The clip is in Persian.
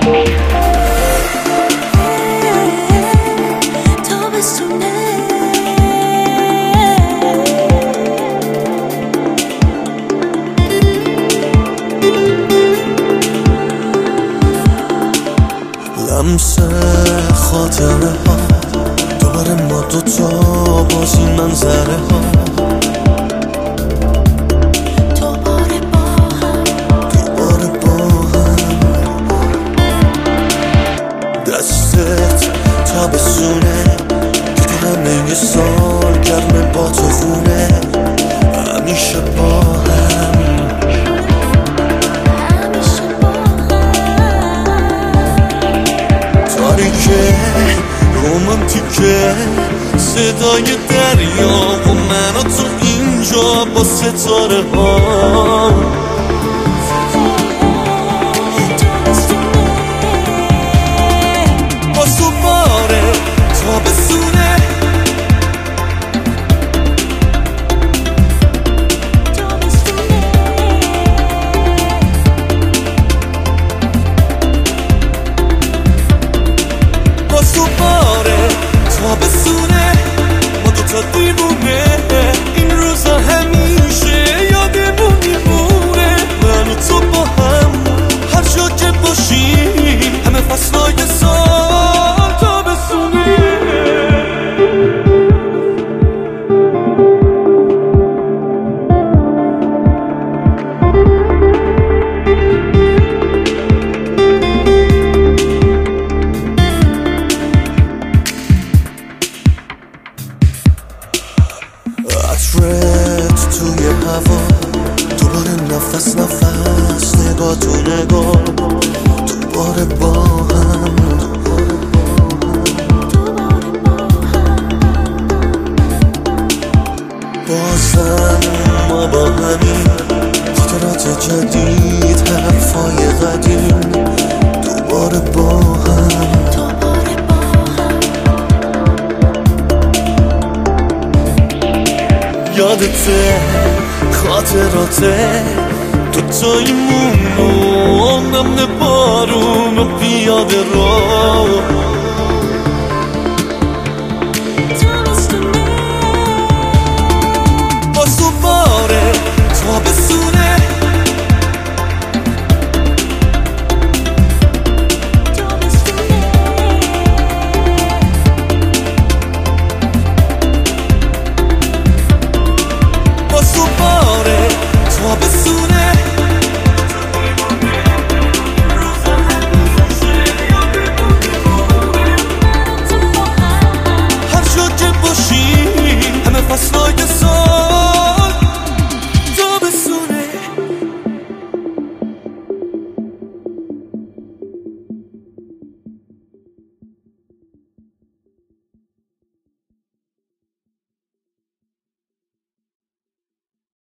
لمس خاطره ها دوباره ما دوتا باز این منظره ها دوباره با هم دستت تابستونه که تو همه سال گرمه با تو خونه همیشه با هم رومانتیکه صدای دریا و من و تو اینجا با ستاره ها با تو باره تابستونه با تو باره تابستونه ما دوتا دیوونه این روزا همیشه یادمون میمونه من و تو با هم هر جا که باشیم همه فصلای سال تابستونه عطرت توی هوا دوباره نفس نگاه تو نگاه دوباره با هم بازم ما با همین خاطرات جدید حرفای قدیم دوباره با هم یادته خاطراته دوتاییمون و نمن بارون و پیاده رو